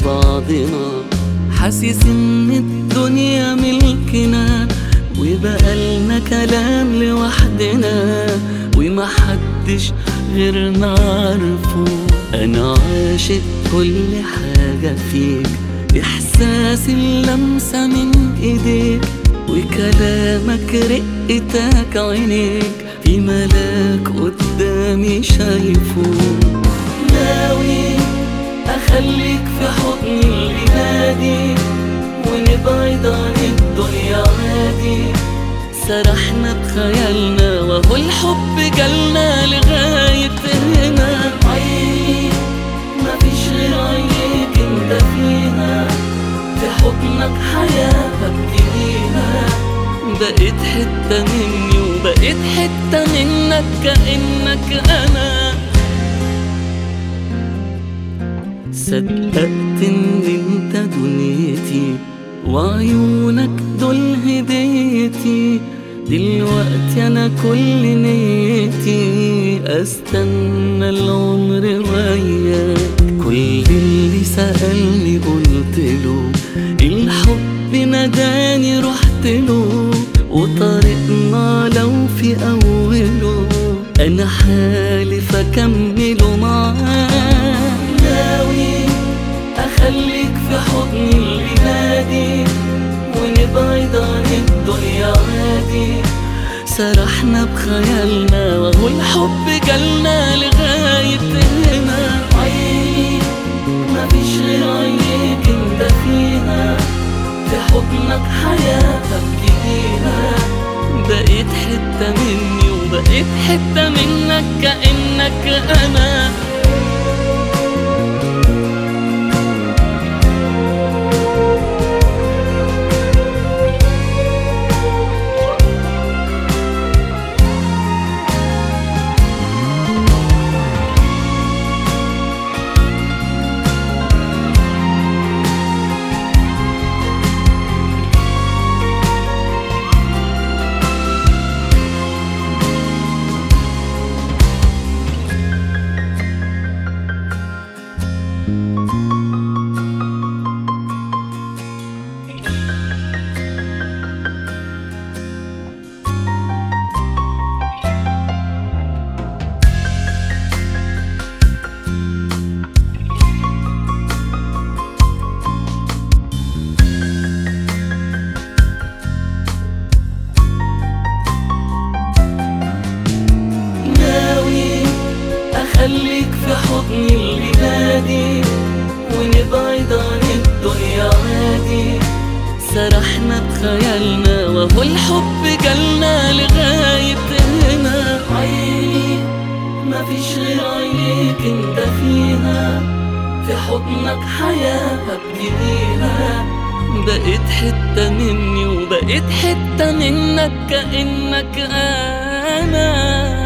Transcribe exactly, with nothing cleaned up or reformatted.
بعضنا، حاسس ان الدنيا ملكنا وبقالنا كلام لوحدنا ومحدش غيرنا عارفه. انا عاشق كل حاجة فيك، احساس اللمسة من ايديك وكلامك رقتك عينيك، في ملاك قدامي شايفه. ناوي اخليك في حضني الليلادي ونبعد عن الدنيا عادي، سرحنا بخيالنا وهو الحب جالنا لغاية هنا. عيني مفيش غير عينيك انت فيها، في حضنك حياة ببتديها، بقيت حتة مني وبقيت حتة منك كأنك أنا. صدقت ان انت دنيتي وعيونك دول هديتي، دلوقتي انا كل نيتي استنى العمر وياك. كل اللي سألني قلتله، الحب نداني رحتله، وطريقنا لو في اوله انا حالف اكمله معاك. ناوي اخليك في حضني الليلادي ونبعد عن الدنيا عادي، سرحنا بخيالنا وهو الحب جالنا لغاية هنا. عيني مفيش غير عينيك انت فيها، في حضنك حياة ببتديها، بقيت حتة مني وبقيت حتة منك كأنك أنا. خليك في حضني الليلادي ونبعد عن الدنيا عادي، سرحنا بخيالنا وهو الحب جالنا لغاية هنا. عيني مفيش غير عينيك انت فيها، في حضنك حياة ببتديها، بقيت حتة مني وبقيت حتة منك كأنك أنا.